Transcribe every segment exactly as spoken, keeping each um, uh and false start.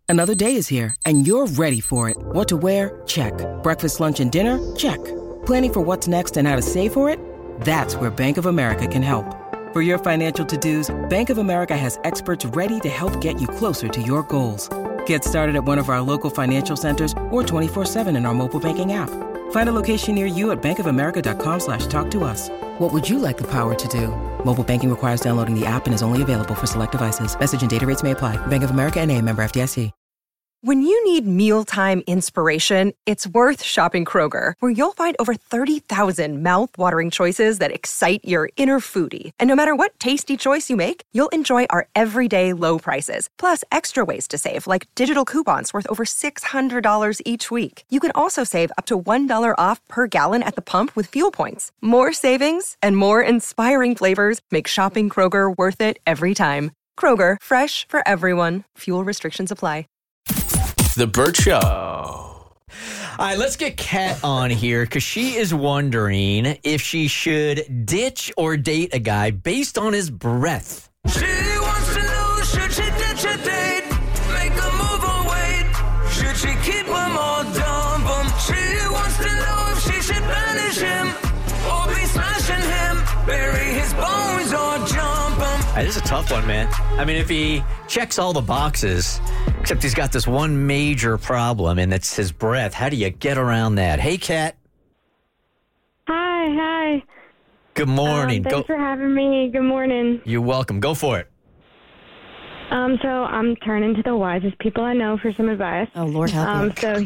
Another day is here, and you're ready for it. What to wear? Check. Breakfast, lunch, and dinner? Check. Planning for what's next and how to save for it? That's where Bank of America can help. For your financial to-dos, Bank of America has experts ready to help get you closer to your goals. Get started at one of our local financial centers or twenty-four seven in our mobile banking app. Find a location near you at bankofamerica.com slash talk to us. What would you like the power to do? Mobile banking requires downloading the app and is only available for select devices. Message and data rates may apply. Bank of America N A, member F D I C. When you need mealtime inspiration, it's worth shopping Kroger, where you'll find over thirty thousand mouth-watering choices that excite your inner foodie. And no matter what tasty choice you make, you'll enjoy our everyday low prices, plus extra ways to save, like digital coupons worth over six hundred dollars each week. You can also save up to one dollar off per gallon at the pump with fuel points. More savings and more inspiring flavors make shopping Kroger worth it every time. Kroger, fresh for everyone. Fuel restrictions apply. The Burt Show. All right, let's get Kat on here because she is wondering if she should ditch or date a guy based on his breath. She wants to know, should she ditch a date? Make a move or wait? Should she keep him or dump him? She wants to know if she should banish him or be smashing him, bury his bones or jump him. That is a tough one, man. I mean, if he checks all the boxes, except he's got this one major problem, and it's his breath. How do you get around that? Hey, Kat. Hi, hi. Good morning. Um, thanks Go. for having me. Good morning. You're welcome. Go for it. Um, so I'm turning to the wisest people I know for some advice. Oh, Lord help um, you. So,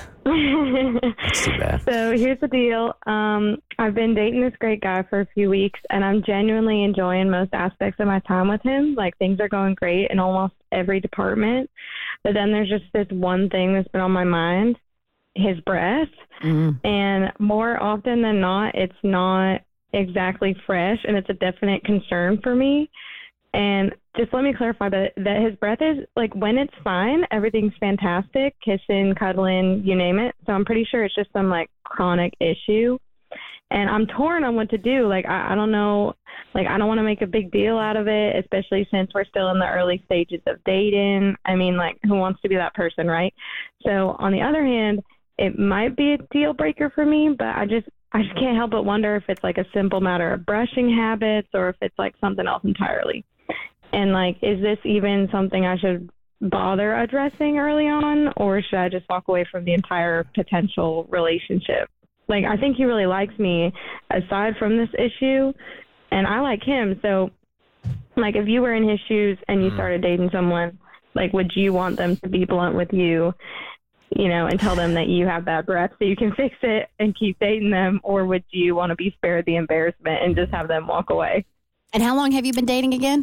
That's too bad. so here's the deal. Um, I've been dating this great guy for a few weeks, and I'm genuinely enjoying most aspects of my time with him. Like, things are going great in almost every department. But then there's just this one thing that's been on my mind, his breath. Mm. And more often than not, it's not exactly fresh, and it's a definite concern for me. And just let me clarify that, that his breath is, like, when it's fine, everything's fantastic, kissing, cuddling, you name it. So I'm pretty sure it's just some, like, chronic issue. And I'm torn on what to do. Like, I, I don't know, like, I don't want to make a big deal out of it, especially since we're still in the early stages of dating. I mean, like, who wants to be that person, right? So on the other hand, it might be a deal breaker for me, but I just, I just can't help but wonder if it's, like, a simple matter of brushing habits or if it's, like, something else entirely. And, like, is this even something I should bother addressing early on, or should I just walk away from the entire potential relationship? Like, I think he really likes me aside from this issue, and I like him. So, like, if you were in his shoes and you started dating someone, like, would you want them to be blunt with you, you know, and tell them that you have bad breath so you can fix it and keep dating them, or would you want to be spared the embarrassment and just have them walk away? And how long have you been dating again?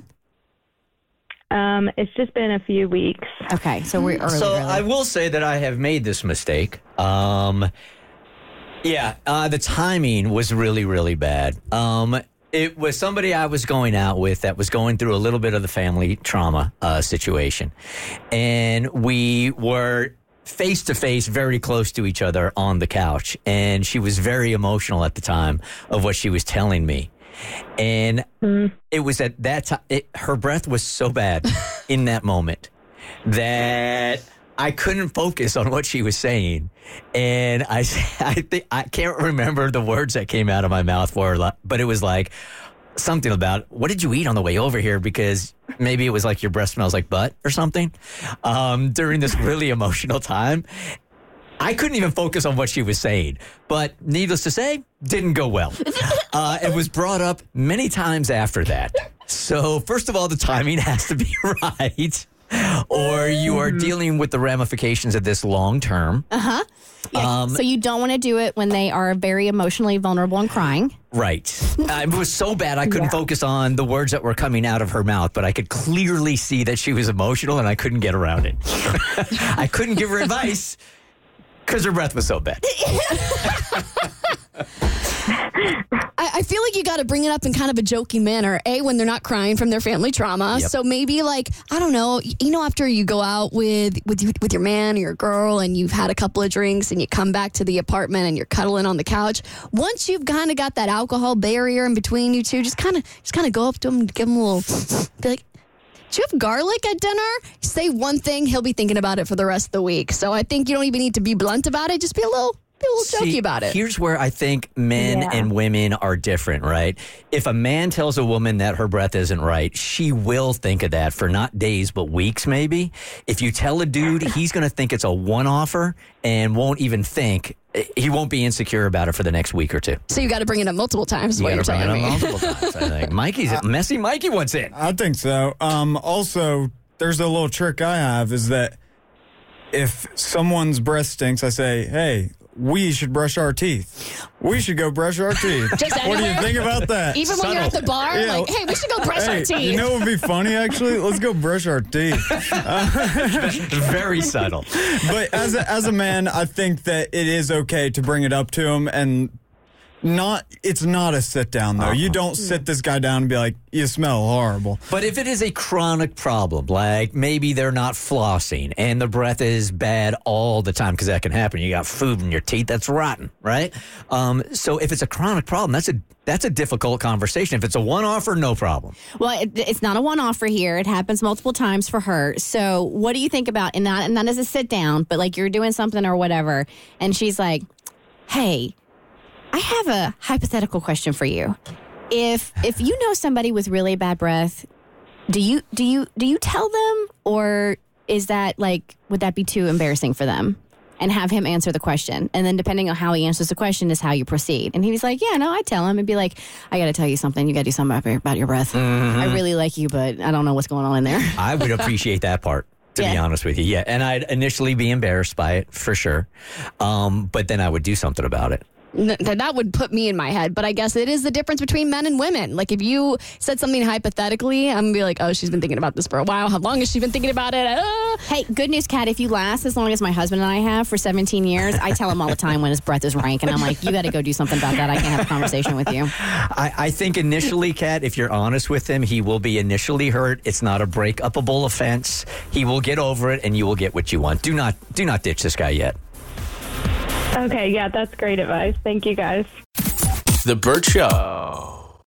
Um, it's just been a few weeks. Okay, so we're early. So really. I will say that I have made this mistake. Um, yeah, uh, the timing was really, really bad. Um, it was somebody I was going out with that was going through a little bit of the family trauma uh, situation. And we were face to face, very close to each other on the couch. And she was very emotional at the time of what she was telling me. And mm. it was at that time, her breath was so bad in that moment that I couldn't focus on what she was saying. And I, I think I can't remember the words that came out of my mouth for her, but it was like something about, what did you eat on the way over here? Because maybe it was like your breath smells like butt or something um, during this really emotional time. I couldn't even focus on what she was saying, but needless to say, didn't go well. Uh, it was brought up many times after that. So first of all, the timing has to be right, or you are dealing with the ramifications of this long term. Uh-huh. Yeah, um, so you don't want to do it when they are very emotionally vulnerable and crying. Right. Uh, it was so bad I couldn't yeah. focus on the words that were coming out of her mouth, but I could clearly see that she was emotional and I couldn't get around it. I couldn't give her advice. Because her breath was so bad. I, I feel like you got to bring it up in kind of a jokey manner, A, when they're not crying from their family trauma. Yep. So maybe like, I don't know, you know, after you go out with, with, with your man or your girl and you've had a couple of drinks and you come back to the apartment and you're cuddling on the couch, once you've kind of got that alcohol barrier in between you two, just kind of just kind of go up to them and give them a little, be like, do you have garlic at dinner? Say one thing, he'll be thinking about it for the rest of the week. So I think you don't even need to be blunt about it. Just be a little, be a little jokey See, about it. Here's where I think men Yeah. and women are different, right? If a man tells a woman that her breath isn't right, she will think of that for not days, but weeks maybe. If you tell a dude, he's going to think it's a one-offer and won't even think. He won't be insecure about it for the next week or two. So you got to bring it up multiple times, is You what you're gotta bring telling it me. up multiple times, I think. Mikey's, messy Mikey wants in. I think so. Um, also, there's a little trick I have is that if someone's breath stinks, I say, hey, we should brush our teeth. We should go brush our teeth. Just What do you anywhere? think about that? Even when you're at the bar, Yeah. like, hey, we should go brush Hey, our teeth. you know what would be funny, actually? Let's go brush our teeth. Very subtle. But as a, as a man, I think that it is okay to bring it up to him and not, it's not a sit down, though. You don't sit this guy down and be like, you smell horrible. But if it is a chronic problem, like maybe they're not flossing and the breath is bad all the time, because that can happen. You got food in your teeth that's rotten, right? Um, so if it's a chronic problem, that's a that's a difficult conversation. If it's a one-offer, no problem. Well, it, it's not a one-offer here. It happens multiple times for her. So what do you think about, and not, and not as a sit down, but like you're doing something or whatever, and she's like, hey, I have a hypothetical question for you. If if you know somebody with really bad breath, do you do you do you tell them, or is that like, would that be too embarrassing for them? And have him answer the question, and then depending on how he answers the question is how you proceed. And he was like, "Yeah, no, I tell him and be like, I got to tell you something. You got to do something about your, about your breath. Mm-hmm. I really like you, but I don't know what's going on in there." I would appreciate that part, to be Yeah. honest with you. Yeah, and I'd initially be embarrassed by it, for sure. Um, but then I would do something about it. N- that would put me in my head, but I guess it is the difference between men and women. Like if you said something hypothetically, I'm gonna be like, oh, she's been thinking about this for a while. How long has she been thinking about it? Uh. Hey, good news, Kat. If you last as long as my husband and I have for seventeen years, I tell him all the time when his breath is rank, and I'm like, you got to go do something about that. I can't have a conversation with you. I, I think initially, Kat, if you're honest with him, he will be initially hurt. It's not a break-upable offense. He will get over it, and you will get what you want. Do not, do not ditch this guy yet. Okay, yeah, that's great advice. Thank you, guys. The Burt Show.